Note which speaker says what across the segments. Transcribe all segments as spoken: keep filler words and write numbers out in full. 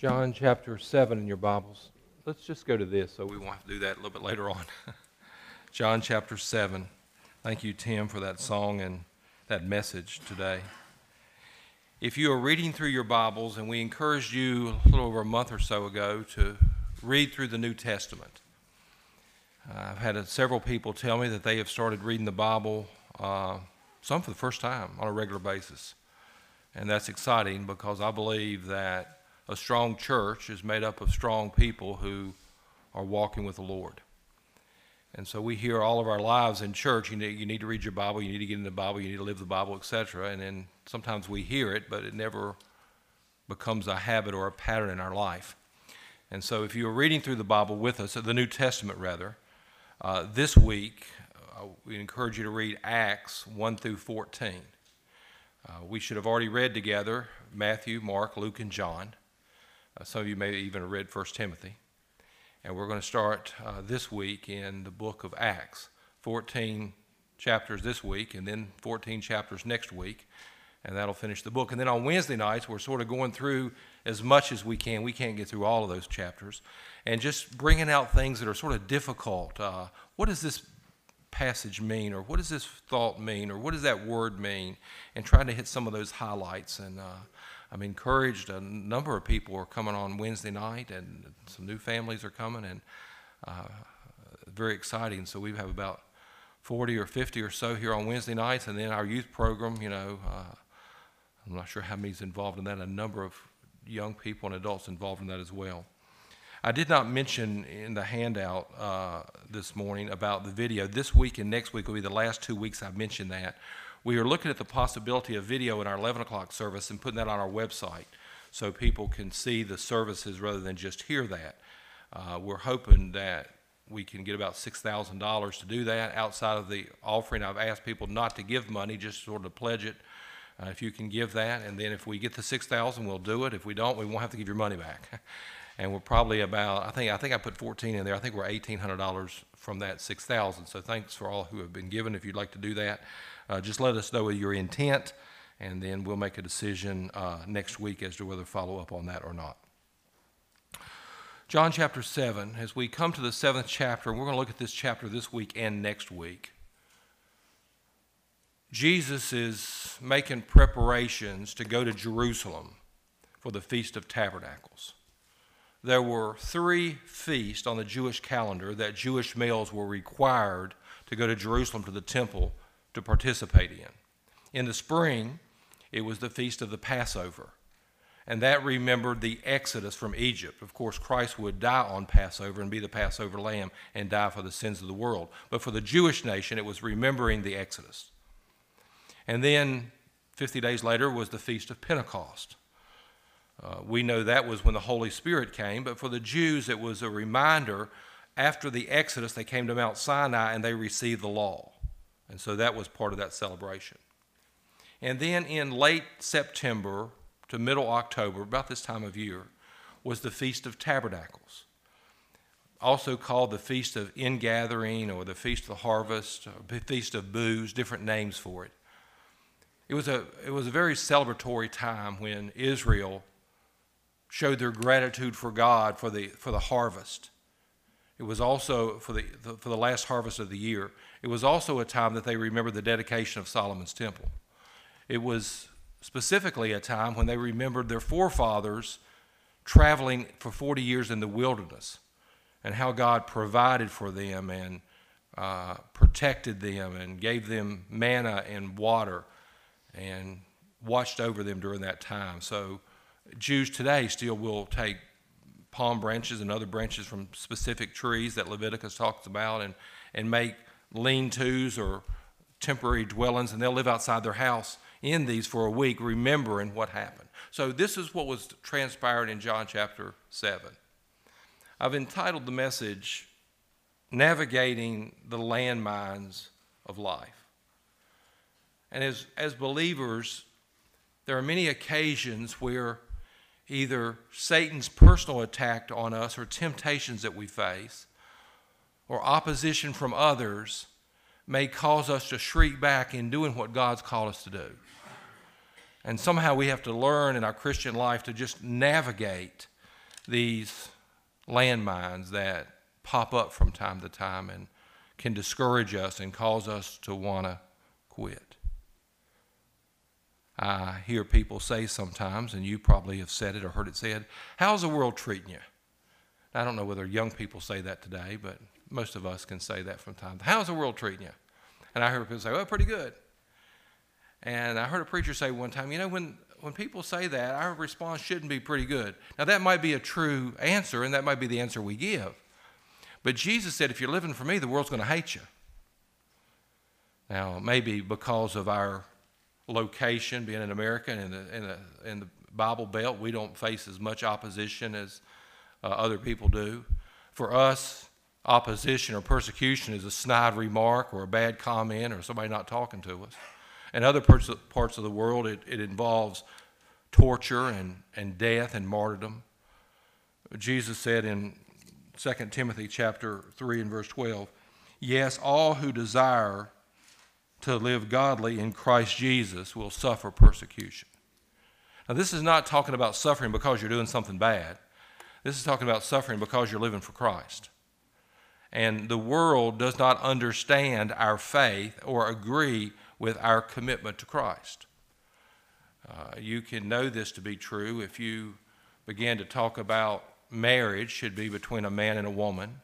Speaker 1: John chapter seven in your Bibles. Let's just go to this so we won't have to do that a little bit later on. John chapter seven. Thank you, Tim, for that song and that message today. If you are reading through your Bibles, and we encouraged you a little over a month or so ago to read through the New Testament. Uh, I've had uh, several people tell me that they have started reading the Bible, uh, some for the first time, on a regular basis. And that's exciting because I believe that a strong church is made up of strong people who are walking with the Lord. And so we hear all of our lives in church, you need, you need to read your Bible, you need to get in the Bible, you need to live the Bible, et cetera. And then sometimes we hear it, but it never becomes a habit or a pattern in our life. And so if you are reading through the Bible with us, the New Testament rather, uh, this week uh, we encourage you to read Acts one through fourteen. Uh, we should have already read together Matthew, Mark, Luke, and John. Uh, some of you may have even read First Timothy. And we're going to start uh, this week in the book of Acts. fourteen chapters this week, and then fourteen chapters next week. And that'll finish the book. And then on Wednesday nights, we're sort of going through as much as we can. We can't get through all of those chapters. And just bringing out things that are sort of difficult. Uh, what does this passage mean? Or what does this thought mean? Or what does that word mean? And trying to hit some of those highlights. And uh, I'm encouraged. A number of people are coming on Wednesday night, and some new families are coming, and uh, very exciting. So we have about forty or fifty or so here on Wednesday nights, and then our youth program, you know, uh, I'm not sure how many's involved in that, a number of young people and adults involved in that as well. I did not mention in the handout uh, this morning about the video. This week and next week will be the last two weeks I've mentioned that. We are looking at the possibility of video in our eleven o'clock service and putting that on our website so people can see the services rather than just hear that. Uh, we're hoping that we can get about six thousand dollars to do that. Outside of the offering, I've asked people not to give money, just sort of pledge it. Uh, if you can give that, and then if we get the six thousand dollars, we'll do it. If we don't, we won't have to give your money back. And we're probably about, I think I think I put fourteen in there. I think we're eighteen hundred dollars from that six thousand dollars. So thanks for all who have been given. If you'd like to do that, uh, just let us know your intent, and then we'll make a decision uh, next week as to whether to follow up on that or not. John chapter seven, as we come to the seventh chapter, we're going to look at this chapter this week and next week. Jesus is making preparations to go to Jerusalem for the Feast of Tabernacles. There were three feasts on the Jewish calendar that Jewish males were required to go to Jerusalem to the temple to participate in. In the spring, it was the Feast of the Passover, and that remembered the Exodus from Egypt. Of course, Christ would die on Passover and be the Passover lamb and die for the sins of the world. But for the Jewish nation, it was remembering the Exodus. And then fifty days later was the Feast of Pentecost. Uh, we know that was when the Holy Spirit came, but for the Jews it was a reminder. After the Exodus, they came to Mount Sinai and they received the law. And so that was part of that celebration. And then in late September to middle October, about this time of year, was the Feast of Tabernacles, also called the Feast of Ingathering or the Feast of the Harvest, or the Feast of Booths, different names for it. It was a, it was a very celebratory time when Israel showed their gratitude for God for the for the harvest. It was also for the, the for the last harvest of the year. It was also a time that they remembered the dedication of Solomon's temple. It was specifically a time when they remembered their forefathers traveling for forty years in the wilderness and how God provided for them and uh, protected them and gave them manna and water and watched over them during that time. So Jews today still will take palm branches and other branches from specific trees that Leviticus talks about and, and make lean-tos or temporary dwellings, and they'll live outside their house in these for a week, remembering what happened. So this is what was transpired in John chapter seven. I've entitled the message, Navigating the Landmines of Life. And as, as believers, there are many occasions where either Satan's personal attack on us or temptations that we face or opposition from others may cause us to shrink back in doing what God's called us to do. And somehow we have to learn in our Christian life to just navigate these landmines that pop up from time to time and can discourage us and cause us to want to quit. I hear people say sometimes, and you probably have said it or heard it said, how's the world treating you? I don't know whether young people say that today, but most of us can say that from time to time. How's the world treating you? And I heard people say, well, pretty good. And I heard a preacher say one time, you know, when, when people say that, our response shouldn't be pretty good. Now, that might be a true answer, and that might be the answer we give. But Jesus said, if you're living for me, the world's going to hate you. Now, maybe because of our location, being in America and in the, in the, in the Bible Belt, we don't face as much opposition as uh, other people do. For us, opposition or persecution is a snide remark or a bad comment or somebody not talking to us. In other parts of, parts of the world, it, it involves torture and, and death and martyrdom. Jesus said in Second Timothy chapter three and verse twelve, yes, all who desire to live godly in Christ Jesus will suffer persecution. Now, this is not talking about suffering because you're doing something bad. This is talking about suffering because you're living for Christ. And the world does not understand our faith or agree with our commitment to Christ. Uh, you can know this to be true if you begin to talk about marriage should be between a man and a woman.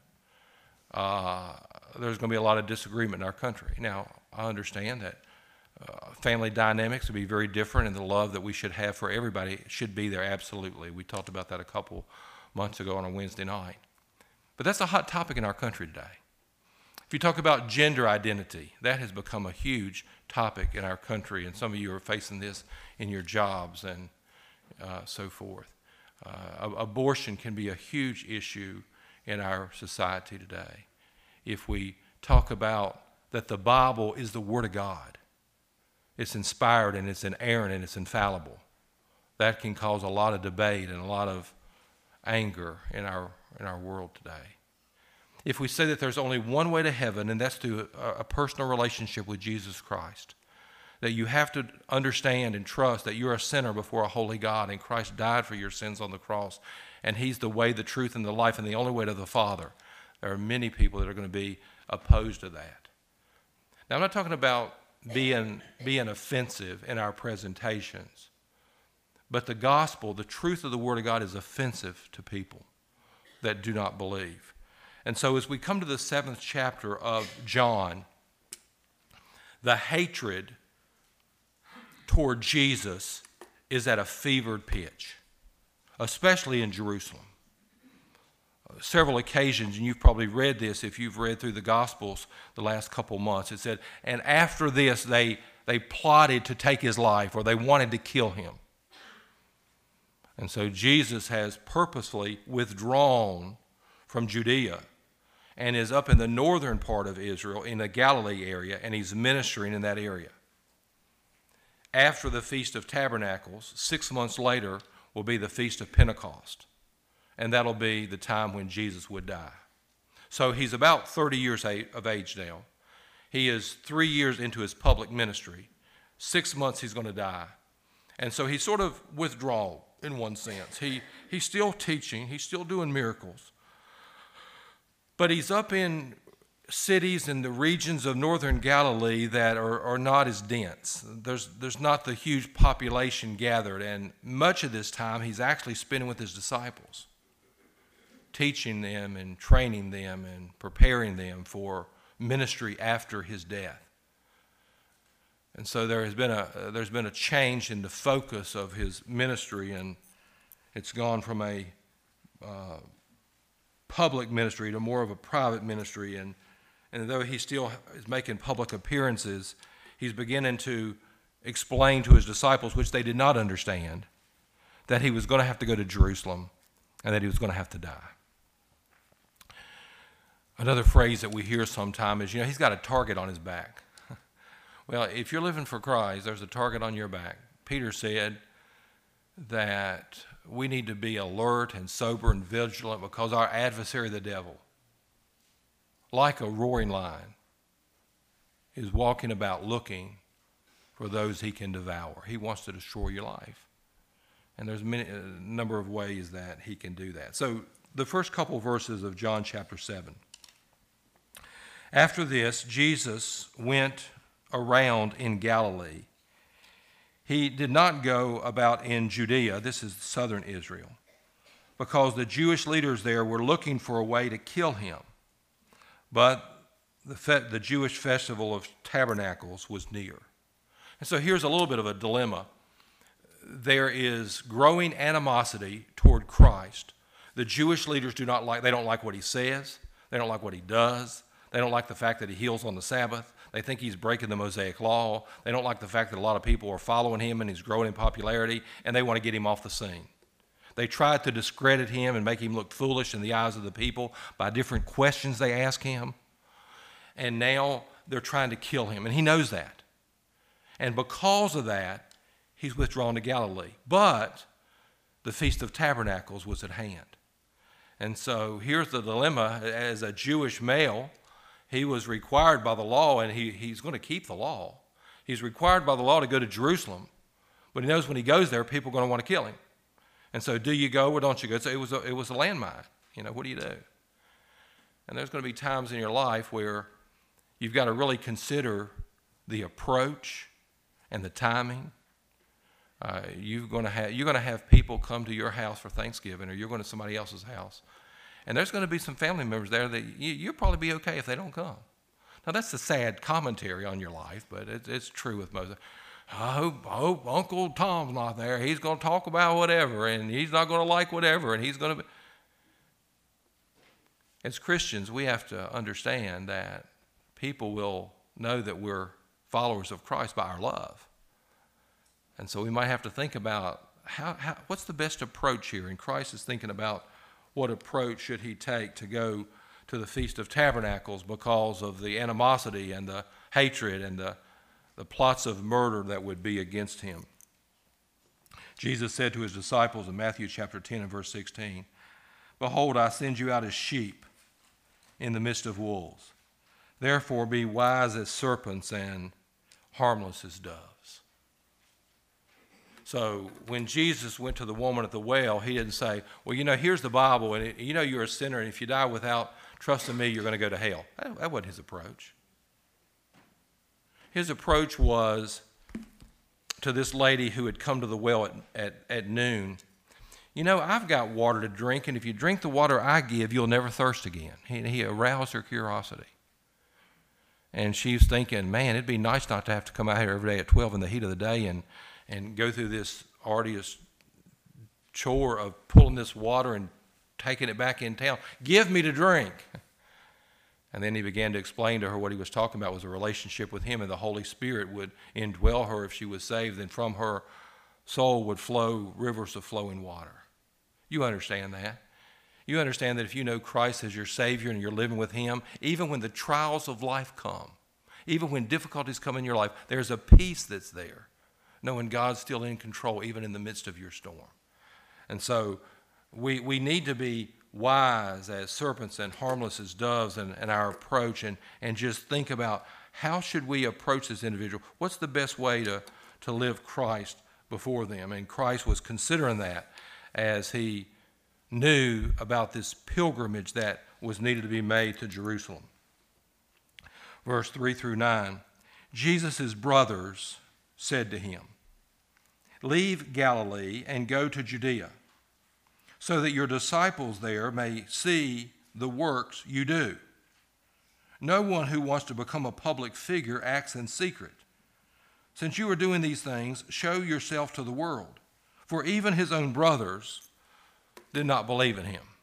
Speaker 1: Uh, there's going to be a lot of disagreement in our country. Now, I understand that uh, family dynamics would be very different, and the love that we should have for everybody should be there, absolutely. We talked about that a couple months ago on a Wednesday night. But that's a hot topic in our country today. If you talk about gender identity, that has become a huge topic in our country, and some of you are facing this in your jobs and uh, so forth. Uh, abortion can be a huge issue in our society today. If we talk about that the Bible is the Word of God, it's inspired and it's inerrant and it's infallible, that can cause a lot of debate and a lot of anger in our in our world today. If we say that there's only one way to heaven, and that's through a, a personal relationship with Jesus Christ, that you have to understand and trust that you're a sinner before a holy God, and Christ died for your sins on the cross, and He's the way, the truth, and the life, and the only way to the Father. There are many people that are going to be opposed to that. Now, I'm not talking about being, being offensive in our presentations, but the gospel, the truth of the Word of God, is offensive to people that do not believe. And so as we come to the seventh chapter of John, the hatred toward Jesus is at a fevered pitch, especially in Jerusalem. Several occasions, and you've probably read this if you've read through the Gospels the last couple months, it said, and after this they, they plotted to take his life, or they wanted to kill him. And so Jesus has purposefully withdrawn from Judea and is up in the northern part of Israel, in the Galilee area, and he's ministering in that area. After the Feast of Tabernacles, six months later, will be the Feast of Pentecost. And that'll be the time when Jesus would die. So he's about thirty years of age now. He is three years into his public ministry. Six months he's going to die. And so he's sort of withdrawn in one sense. He, he's still teaching. He's still doing miracles. But he's up in cities in the regions of northern Galilee that are, are not as dense. There's, there's not the huge population gathered. And much of this time he's actually spending with his disciples, teaching them and training them and preparing them for ministry after his death. And so there has been a uh, there's been a change in the focus of his ministry, and it's gone from a uh, public ministry to more of a private ministry. And and though he still is making public appearances, he's beginning to explain to his disciples, which they did not understand, that he was going to have to go to Jerusalem and that he was going to have to die. Another phrase that we hear sometimes is, you know, he's got a target on his back. Well, if you're living for Christ, there's a target on your back. Peter said that we need to be alert and sober and vigilant because our adversary, the devil, like a roaring lion, is walking about looking for those he can devour. He wants to destroy your life. And there's many, a number of ways that he can do that. So the first couple verses of John chapter seven. After this, Jesus went around in Galilee. He did not go about in Judea, this is southern Israel, because the Jewish leaders there were looking for a way to kill him. But the, fe- the Jewish festival of tabernacles was near. And so here's a little bit of a dilemma. There is growing animosity toward Christ. The Jewish leaders do not like, they don't like what he says. They don't like what he does. They don't like the fact that he heals on the Sabbath. They think he's breaking the Mosaic law. They don't like the fact that a lot of people are following him and he's growing in popularity, and they want to get him off the scene. They try to discredit him and make him look foolish in the eyes of the people by different questions they ask him. And now they're trying to kill him, and he knows that. And because of that, he's withdrawn to Galilee. But the Feast of Tabernacles was at hand. And so here's the dilemma. As a Jewish male, he was required by the law, and he, he's going to keep the law. He's required by the law to go to Jerusalem. But he knows when he goes there, people are going to want to kill him. And so do you go or don't you go? So it was a, it was a landmine. You know, what do you do? And there's going to be times in your life where you've got to really consider the approach and the timing. Uh, you're going to have you're going to have people come to your house for Thanksgiving, or you're going to somebody else's house, and there's going to be some family members there that you, you'll probably be okay if they don't come. Now that's the sad commentary on your life, but it, it's true with most. I hope, I hope Uncle Tom's not there. He's going to talk about whatever, and he's not going to like whatever, and he's going to be. As Christians, we have to understand that people will know that we're followers of Christ by our love. And so we might have to think about how, how what's the best approach here. And Christ is thinking about what approach should he take to go to the Feast of Tabernacles because of the animosity and the hatred and the, the plots of murder that would be against him. Jesus said to his disciples in Matthew chapter ten and verse sixteen, "Behold, I send you out as sheep in the midst of wolves. Therefore be wise as serpents and harmless as doves." So when Jesus went to the woman at the well, he didn't say, well, you know, here's the Bible, and it, you know you're a sinner, and if you die without trusting me, you're going to go to hell. That, that wasn't his approach. His approach was to this lady who had come to the well at, at, at noon. You know, I've got water to drink, and if you drink the water I give, you'll never thirst again. He, he aroused her curiosity. And she's thinking, man, it'd be nice not to have to come out here every day at twelve in the heat of the day and and go through this arduous chore of pulling this water and taking it back in town. Give me to drink. And then he began to explain to her what he was talking about was a relationship with him, and the Holy Spirit would indwell her if she was saved, and from her soul would flow rivers of flowing water. You understand that? You understand that if you know Christ as your Savior and you're living with him, even when the trials of life come, even when difficulties come in your life, there's a peace that's there, knowing God's still in control even in the midst of your storm. And so we we need to be wise as serpents and harmless as doves in, in our approach, and, and just think about how should we approach this individual? What's the best way to, to live Christ before them? And Christ was considering that as he knew about this pilgrimage that was needed to be made to Jerusalem. Verse three through nine, Jesus' brothers said to him, "Leave Galilee and go to Judea, so that your disciples there may see the works you do. No one who wants to become a public figure acts in secret. Since you are doing these things, show yourself to the world." For even his own brothers did not believe in him.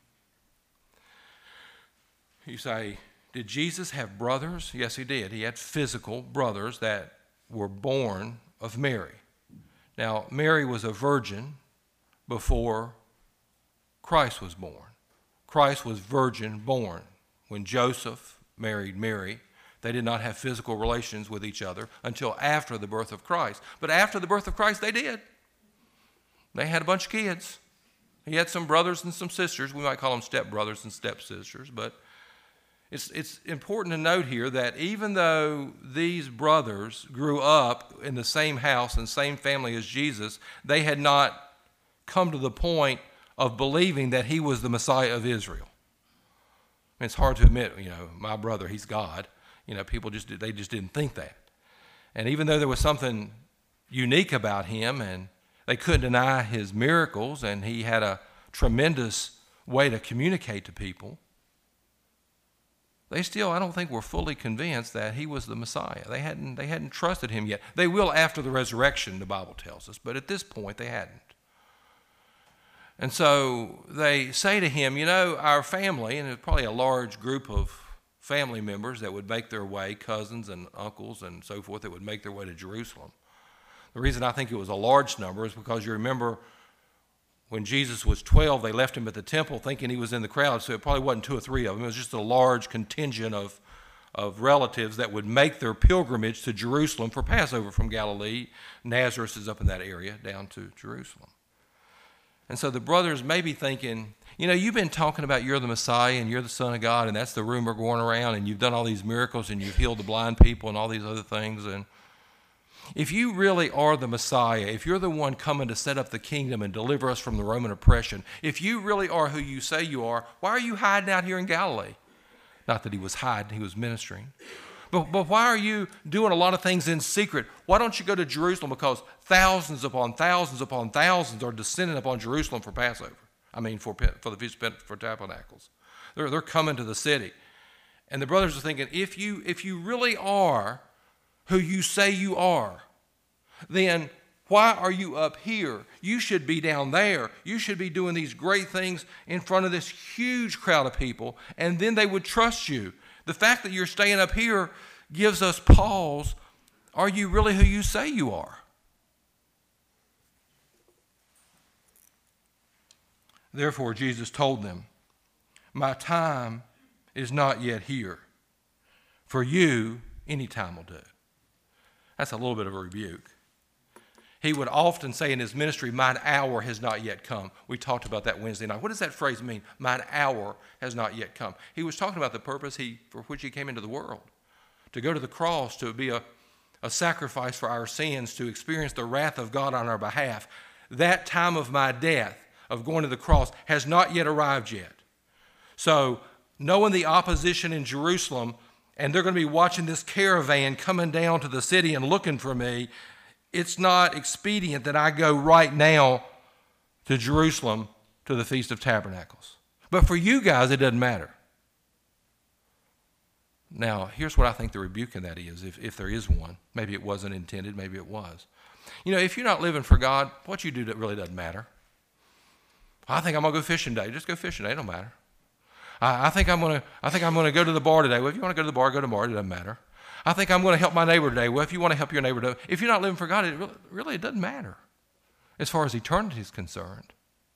Speaker 1: You say, did Jesus have brothers? Yes, he did. He had physical brothers that were born of Mary. Now, Mary was a virgin before Christ was born. Christ was virgin born. When Joseph married Mary, they did not have physical relations with each other until after the birth of Christ. But after the birth of Christ, they did. They had a bunch of kids. He had some brothers and some sisters. We might call them stepbrothers and stepsisters, but It's, it's important to note here that even though these brothers grew up in the same house and same family as Jesus, they had not come to the point of believing that he was the Messiah of Israel. And it's hard to admit, you know, my brother, he's God. You know, people just, they just didn't think that. And even though there was something unique about him, and they couldn't deny his miracles, and he had a tremendous way to communicate to people, they still, I don't think, were fully convinced that he was the Messiah. They hadn't, they hadn't trusted him yet. They will after the resurrection, the Bible tells us, but at this point they hadn't. And so they say to him, you know, our family, and there's probably a large group of family members that would make their way, cousins and uncles and so forth, that would make their way to Jerusalem. The reason I think it was a large number is because you remember when Jesus was twelve, they left him at the temple thinking he was in the crowd, so it probably wasn't two or three of them. It was just a large contingent of, of relatives that would make their pilgrimage to Jerusalem for Passover from Galilee. Nazareth is up in that area, down to Jerusalem. And so the brothers may be thinking, you know, you've been talking about you're the Messiah and you're the Son of God, and that's the rumor going around, and you've done all these miracles and you've healed the blind people and all these other things. And if you really are the Messiah, if you're the one coming to set up the kingdom and deliver us from the Roman oppression, if you really are who you say you are, why are you hiding out here in Galilee? Not that he was hiding, he was ministering. But, but why are you doing a lot of things in secret? Why don't you go to Jerusalem? Because thousands upon thousands upon thousands are descending upon Jerusalem for Passover. I mean, for, for the Feast for Tabernacles. They're, they're coming to the city. And the brothers are thinking, if you, if you really are who you say you are, then why are you up here? You should be down there. You should be doing these great things in front of this huge crowd of people, and then they would trust you. The fact that you're staying up here gives us pause. Are you really who you say you are? Therefore, Jesus told them, my time is not yet here. For you, any time will do. That's a little bit of a rebuke. He would often say in his ministry, mine hour has not yet come. We talked about that Wednesday night. What does that phrase mean? Mine hour has not yet come. He was talking about the purpose he, for which he came into the world. To go to the cross, to be a, a sacrifice for our sins, to experience the wrath of God on our behalf. That time of my death, of going to the cross, has not yet arrived yet. So, knowing the opposition in Jerusalem, and they're going to be watching this caravan coming down to the city and looking for me, it's not expedient that I go right now to Jerusalem to the Feast of Tabernacles. But for you guys, it doesn't matter. Now, here's what I think the rebuke in that is, if, if there is one. Maybe it wasn't intended, maybe it was. You know, if you're not living for God, what you do really doesn't matter. I think I'm going to go fishing today. Just go fishing today. It don't matter. I, I think I'm going to I think I'm going to go to the bar today. Well, if you want to go to the bar, go to the bar. It doesn't matter. I think I'm going to help my neighbor today. Well, if you want to help your neighbor today, if you're not living for God, it really, really it doesn't matter as far as eternity is concerned.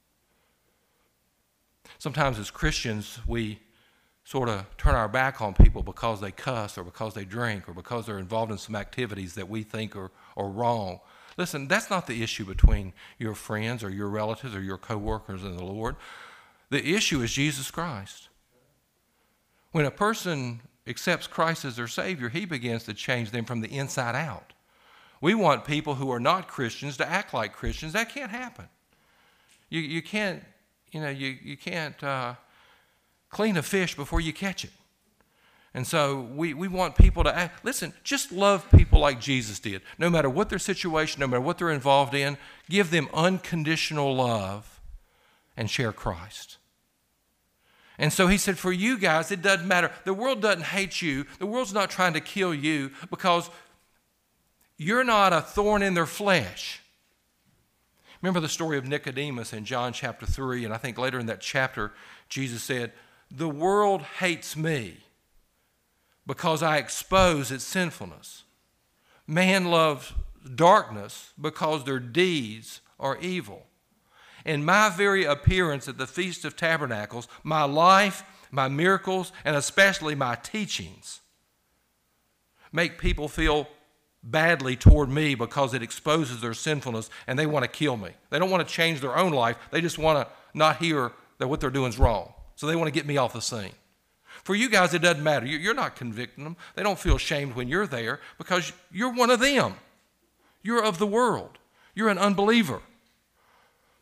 Speaker 1: Sometimes as Christians, we sort of turn our back on people because they cuss or because they drink or because they're involved in some activities that we think are, are wrong. Listen, that's not the issue between your friends or your relatives or your co-workers in the Lord. The issue is Jesus Christ. When a person accepts Christ as their Savior, he begins to change them from the inside out. We want people who are not Christians to act like Christians. That can't happen. You, you can't, you know, you, you can't uh, clean a fish before you catch it. And so we, we want people to act. Listen, just love people like Jesus did. No matter what their situation, no matter what they're involved in, give them unconditional love and share Christ. And so he said, for you guys, it doesn't matter. The world doesn't hate you. The world's not trying to kill you because you're not a thorn in their flesh. Remember the story of Nicodemus in John chapter three, and I think later in that chapter, Jesus said, the world hates me because I expose its sinfulness. Man loves darkness because their deeds are evil. In my very appearance at the Feast of Tabernacles, my life, my miracles, and especially my teachings make people feel badly toward me because it exposes their sinfulness and they want to kill me. They don't want to change their own life. They just want to not hear that what they're doing is wrong. So they want to get me off the scene. For you guys, it doesn't matter. You're not convicting them. They don't feel shamed when you're there because you're one of them. You're of the world. You're an unbeliever.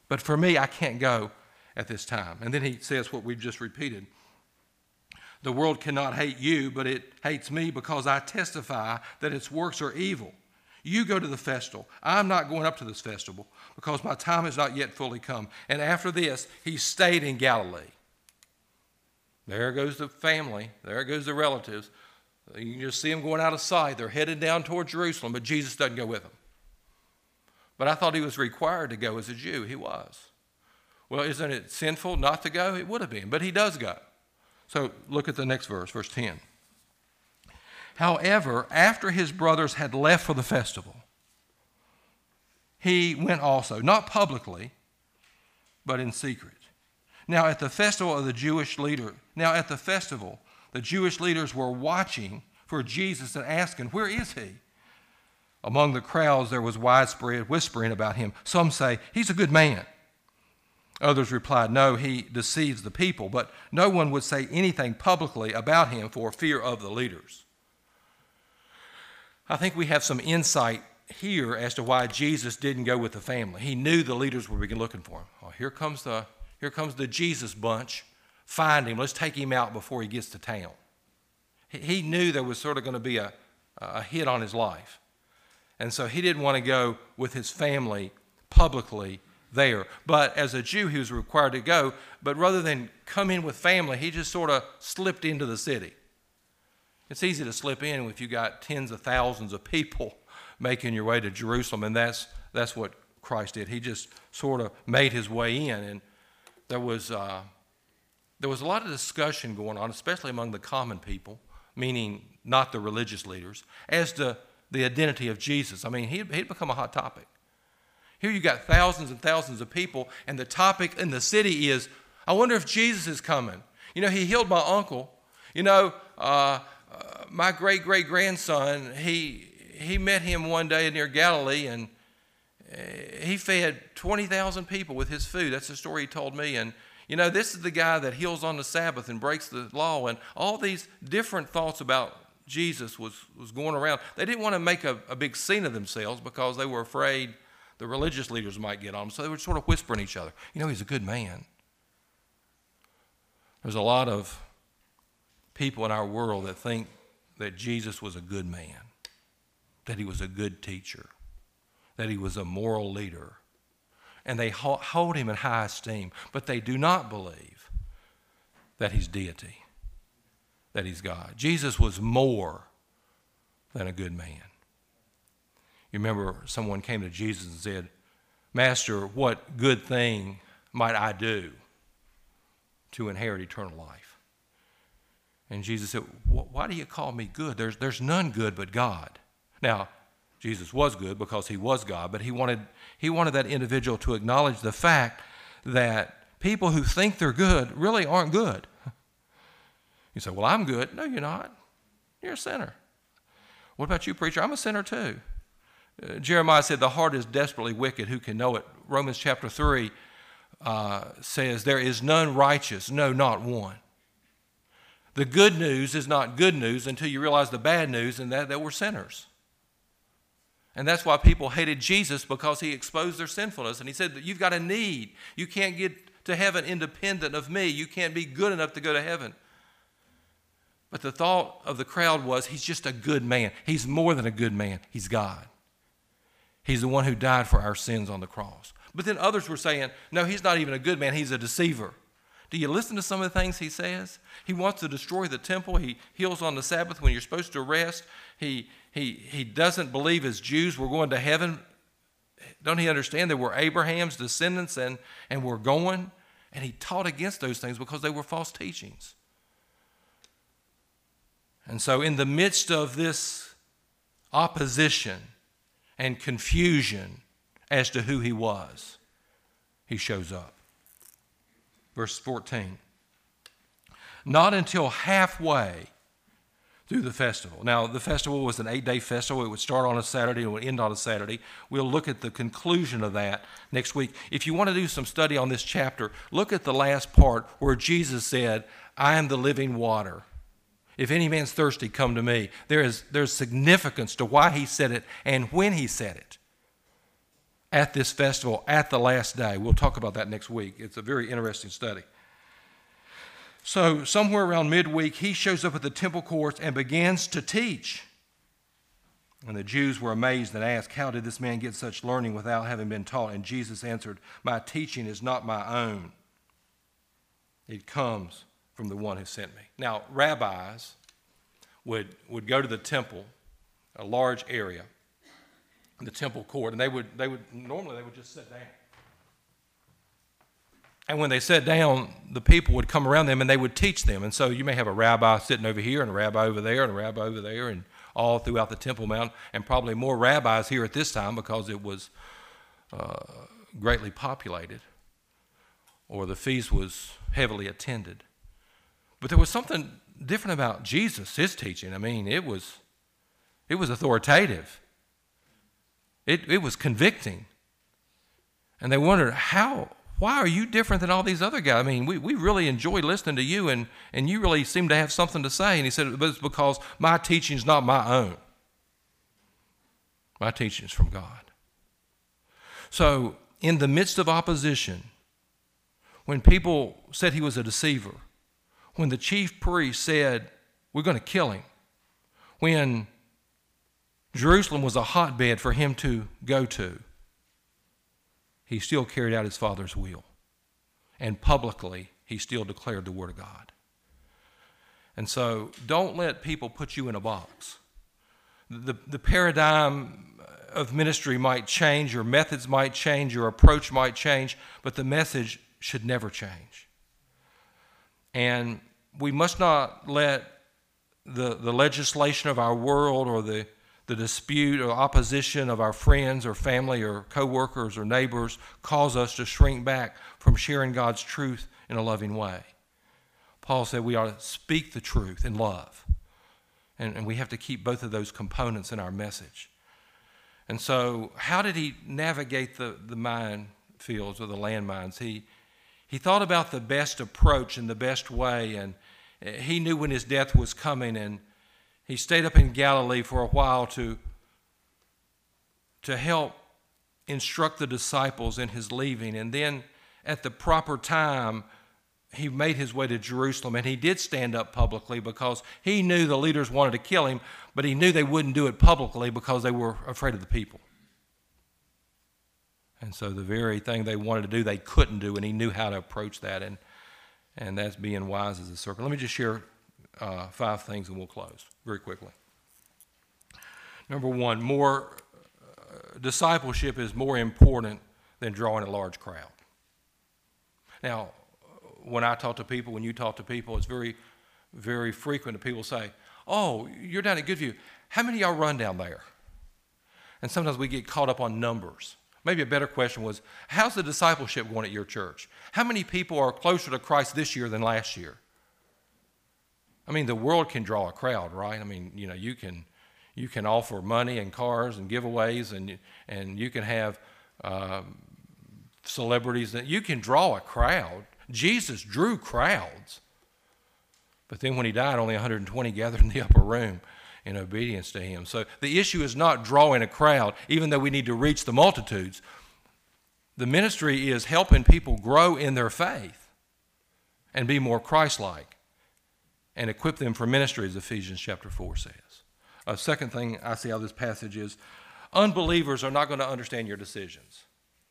Speaker 1: But for me, I can't go at this time. And then he says what we've just repeated. The world cannot hate you, but it hates me because I testify that its works are evil. You go to the festival. I'm not going up to this festival because my time has not yet fully come. And after this, he stayed in Galilee. There goes the family. There goes the relatives. You can just see them going out of sight. They're headed down toward Jerusalem, but Jesus doesn't go with them. But I thought he was required to go as a Jew. He was. Well, isn't it sinful not to go? It would have been, but he does go. So look at the next verse, verse ten. However, after his brothers had left for the festival, he went also, not publicly, but in secret. Now at the festival of the Jewish leader, now at the festival, the Jewish leaders were watching for Jesus and asking, where is he? Among the crowds there was widespread whispering about him. Some say, he's a good man. Others replied, no, he deceives the people. But no one would say anything publicly about him for fear of the leaders. I think we have some insight here as to why Jesus didn't go with the family. He knew the leaders would be looking for him. Oh, here comes the, here comes the Jesus bunch. Find him. Let's take him out before he gets to town. He, he knew there was sort of going to be a, a hit on his life. And so he didn't want to go with his family publicly there. But as a Jew, he was required to go. But rather than come in with family, he just sort of slipped into the city. It's easy to slip in if you got tens of thousands of people making your way to Jerusalem, and that's that's what Christ did. He just sort of made his way in, and there was uh, there was a lot of discussion going on, especially among the common people, meaning not the religious leaders, as to the identity of Jesus. I mean, he'd, he'd become a hot topic. Here you got thousands and thousands of people, and the topic in the city is, I wonder if Jesus is coming. You know, he healed my uncle. You know, uh, uh, my great-great-grandson, he he met him one day near Galilee, and uh, he fed twenty thousand people with his food. That's the story he told me. And, you know, this is the guy that heals on the Sabbath and breaks the law. And all these different thoughts about Jesus was, was going around. They didn't want to make a, a big scene of themselves because they were afraid the religious leaders might get on them. So they were sort of whispering each other. You know, he's a good man. There's a lot of people in our world that think that Jesus was a good man, that he was a good teacher, that he was a moral leader. And they hold him in high esteem, but they do not believe that he's deity, that he's God. Jesus was more than a good man. You remember someone came to Jesus and said, Master, what good thing might I do to inherit eternal life? And Jesus said, why do you call me good? There's, there's none good but God. Now, Jesus was good because he was God, but he wanted, he wanted that individual to acknowledge the fact that people who think they're good really aren't good. You say, well, I'm good. No, you're not. You're a sinner. What about you, preacher? I'm a sinner too. Uh, Jeremiah said, the heart is desperately wicked. Who can know it? Romans chapter three uh, says, there is none righteous, no, not one. The good news is not good news until you realize the bad news and that, that we're sinners. And that's why people hated Jesus, because he exposed their sinfulness. And he said that you've got a need. You can't get to heaven independent of me. You can't be good enough to go to heaven. But the thought of the crowd was, he's just a good man. He's more than a good man. He's God. He's the one who died for our sins on the cross. But then others were saying, no, he's not even a good man. He's a deceiver. Do you listen to some of the things he says? He wants to destroy the temple. He heals on the Sabbath when you're supposed to rest. He, he, he doesn't believe as Jews we're going to heaven. Don't he understand that we're Abraham's descendants and, and we're going? And he taught against those things because they were false teachings. And so in the midst of this opposition and confusion as to who he was, he shows up. Verse fourteen. Not until halfway through the festival. Now, the festival was an eight-day festival. It would start on a Saturday and it would end on a Saturday. We'll look at the conclusion of that next week. If you want to do some study on this chapter, look at the last part where Jesus said, I am the living water. If any man's thirsty, come to me. There is there's significance to why he said it and when he said it. at this festival at the last day. We'll talk about that next week. It's a very interesting study. So somewhere around midweek, he shows up at the temple courts and begins to teach. And the Jews were amazed and asked, how did this man get such learning without having been taught? And Jesus answered, my teaching is not my own. It comes from the one who sent me. Now, rabbis would, would go to the temple, a large area, the temple court, and they would, they would, normally they would just sit down. And when they sat down, the people would come around them and they would teach them. And so you may have a rabbi sitting over here and a rabbi over there and a rabbi over there and all throughout the Temple Mount, and probably more rabbis here at this time because it was uh, greatly populated or the feast was heavily attended. But there was something different about Jesus, his teaching. I mean, it was, it was authoritative. It, it was convicting. And they wondered, how... why are you different than all these other guys? I mean, we, we really enjoy listening to you, and, and you really seem to have something to say. And he said, but it's because my teaching is not my own. My teaching is from God. So in the midst of opposition, when people said he was a deceiver, when the chief priest said, we're going to kill him, when Jerusalem was a hotbed for him to go to, he still carried out his Father's will. And publicly, he still declared the Word of God. And so don't let people put you in a box. The, the paradigm of ministry might change, your methods might change, your approach might change, but the message should never change. And we must not let the, the legislation of our world or the the dispute or opposition of our friends or family or co-workers or neighbors cause us to shrink back from sharing God's truth in a loving way. Paul said we ought to speak the truth in love. And, and we have to keep both of those components in our message. And so how did he navigate the, the minefields or the landmines? He, he thought about the best approach and the best way, and he knew when his death was coming, and he stayed up in Galilee for a while to, to help instruct the disciples in his leaving. And then at the proper time, he made his way to Jerusalem. And he did stand up publicly because he knew the leaders wanted to kill him, but he knew they wouldn't do it publicly because they were afraid of the people. And so the very thing they wanted to do, they couldn't do, and he knew how to approach that. And, and that's being wise as a serpent. Let me just share Uh, five things and we'll close very quickly. Number one, more uh, discipleship is more important than drawing a large crowd. Now, when I talk to people, when you talk to people, it's very, very frequent that people say, oh, you're down at Goodview. How many of y'all run down there? And sometimes we get caught up on numbers. Maybe a better question was, how's the discipleship going at your church? How many people are closer to Christ this year than last year? I mean, the world can draw a crowd, right? I mean, you know, you can you can offer money and cars and giveaways, and and you can have um, celebrities that you can draw a crowd. Jesus drew crowds, but then when he died, only one hundred twenty gathered in the upper room in obedience to him. So the issue is not drawing a crowd, even though we need to reach the multitudes. The ministry is helping people grow in their faith and be more Christ-like, and equip them for ministry, as Ephesians chapter four says. A second thing I see out of this passage is unbelievers are not going to understand your decisions.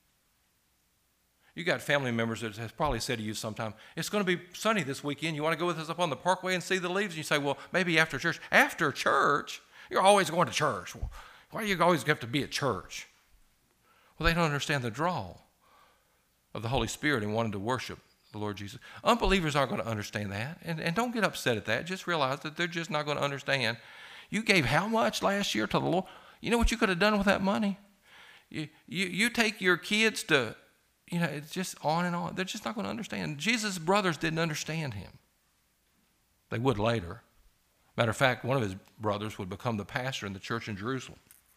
Speaker 1: You got family members that have probably said to you sometime, it's going to be sunny this weekend. You want to go with us up on the parkway and see the leaves? And you say, well, maybe after church. After church? You're always going to church. Well, why do you always have to be at church? Well, they don't understand the draw of the Holy Spirit and wanting to worship the Lord Jesus. Unbelievers aren't going to understand that. And, and don't get upset at that. Just realize that they're just not going to understand. You gave how much last year to the Lord? You know what you could have done with that money? You, you, you take your kids to, you know, it's just on and on. They're just not going to understand. Jesus' brothers didn't understand him. They would later. Matter of fact, one of his brothers would become the pastor in the church in Jerusalem.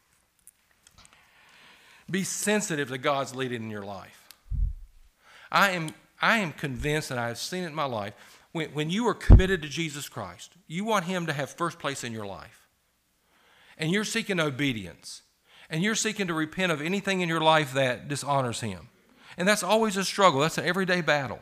Speaker 1: Be sensitive to God's leading in your life. I am I am convinced, and I have seen it in my life, when, when you are committed to Jesus Christ, you want him to have first place in your life. And you're seeking obedience. and you're seeking to repent of anything in your life that dishonors him. And that's always a struggle. That's an everyday battle.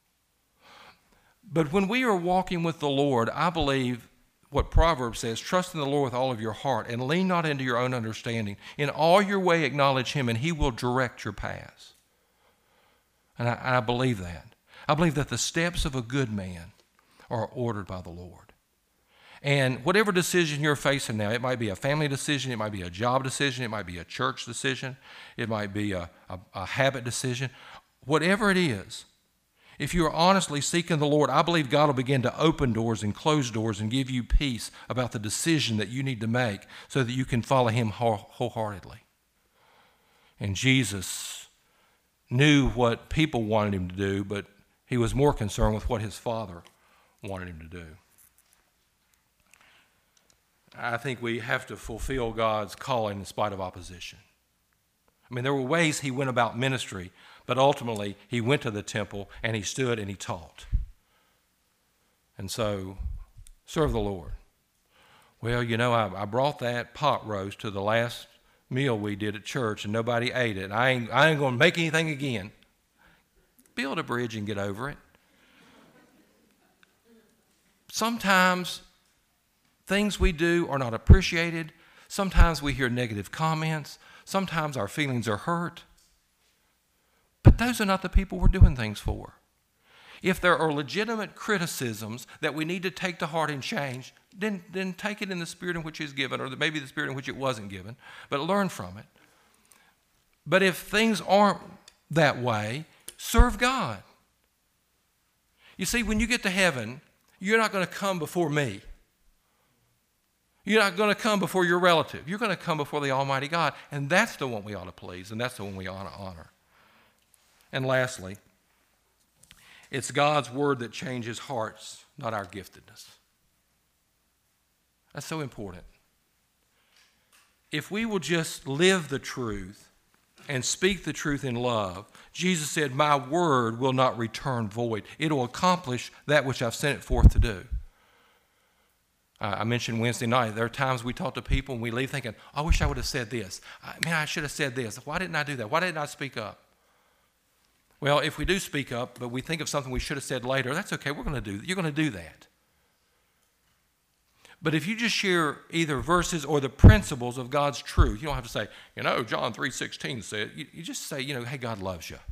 Speaker 1: But when we are walking with the Lord, I believe what Proverbs says, trust in the Lord with all of your heart and lean not into your own understanding. In all your way acknowledge him, and he will direct your paths. And I, I believe that. I believe that the steps of a good man are ordered by the Lord. And whatever decision you're facing now, it might be a family decision, it might be a job decision, it might be a church decision, it might be a, a, a habit decision. Whatever it is, if you are honestly seeking the Lord, I believe God will begin to open doors and close doors and give you peace about the decision that you need to make so that you can follow him wholeheartedly. And Jesus knew what people wanted him to do, but he was more concerned with what his Father wanted him to do. I think we have to fulfill God's calling in spite of opposition. I mean, there were ways he went about ministry, but ultimately he went to the temple and he stood and he taught. And so, serve the Lord. Well, you know, I, I brought that pot roast to the last meal we did at church and nobody ate it. I ain't, I ain't going to make anything again. Build a bridge and get over it. Sometimes things we do are not appreciated. Sometimes we hear negative comments. Sometimes our feelings are hurt. But those are not the people we're doing things for. If there are legitimate criticisms that we need to take to heart and change, then, then take it in the spirit in which it's given, or maybe the spirit in which it wasn't given, but learn from it. But if things aren't that way, serve God. You see, when you get to heaven, you're not going to come before me. You're not going to come before your relative. You're going to come before the Almighty God. And that's the one we ought to please, and that's the one we ought to honor. And lastly, it's God's word that changes hearts, not our giftedness. That's so important. If we will just live the truth and speak the truth in love, Jesus said, my word will not return void. It will accomplish that which I've sent it forth to do. Uh, I mentioned Wednesday night, there are times we talk to people and we leave thinking, I wish I would have said this. I, man, I should have said this. Why didn't I do that? Why didn't I speak up? Well, if we do speak up, but we think of something we should have said later, that's okay. We're going to do that. You're going to do that. But if you just share either verses or the principles of God's truth, you don't have to say, you know, John three sixteen said, you, you just say, you know, hey, God loves you.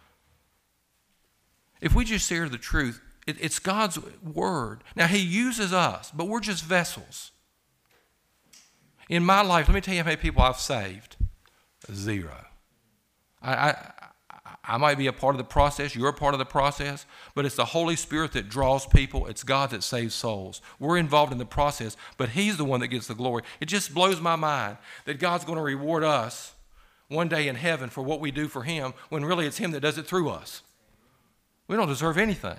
Speaker 1: If we just share the truth, it, it's God's word. Now, he uses us, but we're just vessels. In my life, let me tell you how many people I've saved. Zero. I, I, I might be a part of the process. You're a part of the process. But it's the Holy Spirit that draws people. It's God that saves souls. We're involved in the process, but he's the one that gets the glory. It just blows my mind that God's going to reward us one day in heaven for what we do for him, when really it's him that does it through us. We don't deserve anything.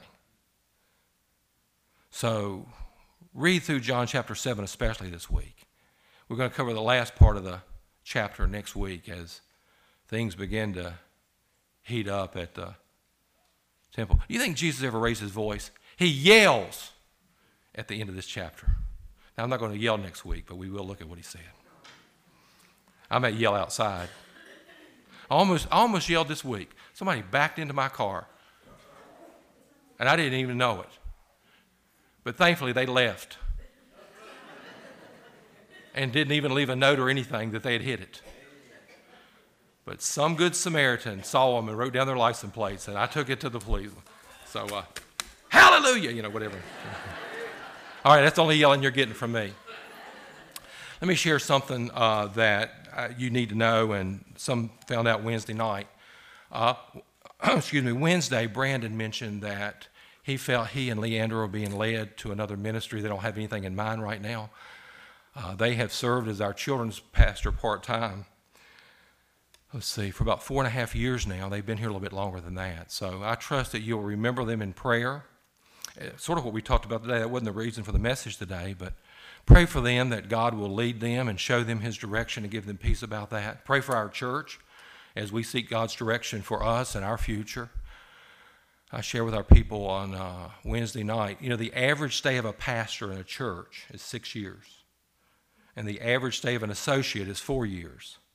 Speaker 1: So read through John chapter seven, especially this week. We're going to cover the last part of the chapter next week as things begin to heat up at the temple. You think Jesus ever raised his voice? He yells at the end of this chapter. Now, I'm not going to yell next week, but we will look at what he said. I may yell outside. I almost, I almost yelled this week. Somebody backed into my car, and I didn't even know it. But thankfully, they left and didn't even leave a note or anything that they had hit it. But some good Samaritan saw them and wrote down their license plates, and I took it to the police. So, uh, hallelujah, you know, whatever. All right, that's the only yelling you're getting from me. Let me share something uh, that uh, you need to know, and some found out Wednesday night. Uh, excuse me, Wednesday, Brandon mentioned that he felt he and Leandra are being led to another ministry. They don't have anything in mind right now. Uh, they have served as our children's pastor part-time. Let's see, for about four and a half years now. They've been here a little bit longer than that. So I trust that you'll remember them in prayer. It's sort of what we talked about today. That wasn't the reason for the message today, but pray for them that God will lead them and show them his direction and give them peace about that. Pray for our church as we seek God's direction for us and our future. I share with our people on uh, Wednesday night, you know, the average stay of a pastor in a church is six years. And the average stay of an associate is four years.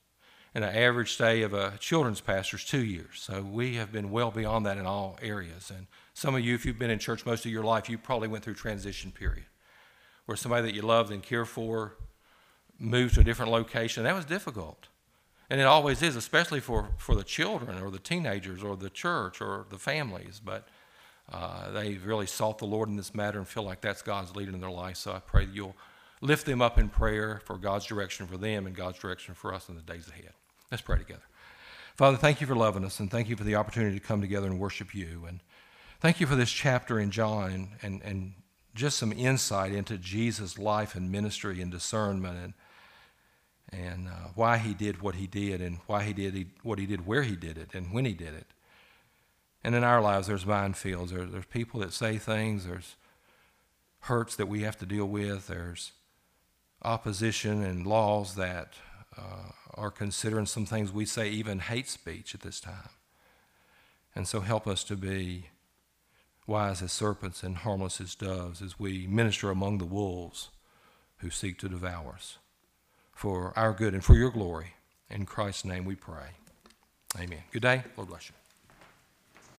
Speaker 1: And an average stay of a children's pastor is two years. So we have been well beyond that in all areas. And some of you, if you've been in church most of your life, you probably went through transition period where somebody that you loved and cared for moved to a different location. That was difficult. And it always is, especially for, for the children or the teenagers or the church or the families. But uh, they've really sought the Lord in this matter and feel like that's God's leading in their life. So I pray that you'll lift them up in prayer for God's direction for them and God's direction for us in the days ahead. Let's pray together. Father, thank you for loving us, and thank you for the opportunity to come together and worship you. And thank you for this chapter in John and, and, and just some insight into Jesus' life and ministry and discernment and, and uh, why he did what he did and why he did he, what he did, where he did it, and when he did it. And in our lives, there's minefields. There, there's people that say things. There's hurts that we have to deal with. There's opposition and laws that uh, are considering some things we say even hate speech at this time. And so help us to be wise as serpents and harmless as doves as we minister among the wolves who seek to devour us. For our good and for your glory. In Christ's name we pray. Amen. Good day. Lord bless you.